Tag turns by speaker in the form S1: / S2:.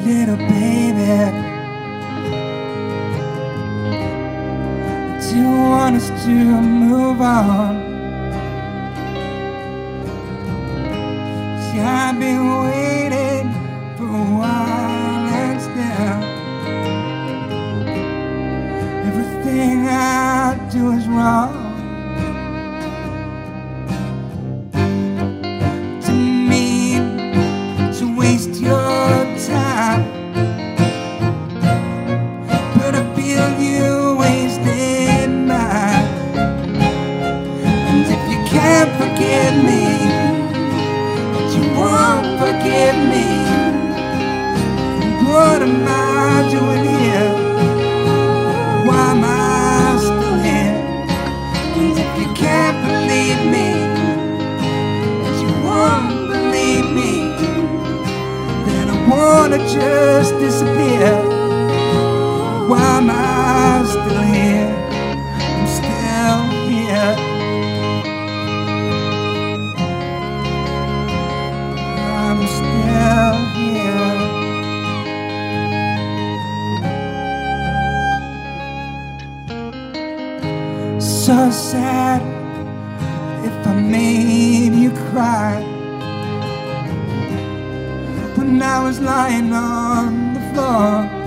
S1: little baby. Do you want us to move on? See, I've been waiting for a while, and still everything I do is wrong. To me, to waste your time, but I feel you wasted mine. And if you can't forgive me, and you won't forgive me, then what am I doing here? Why am I still here? And if you can't believe me, and you won't believe me, then I wanna just disappear. Why am I still here? I'm still here. I'm still here. So sad if I made you cry when I was lying on the floor.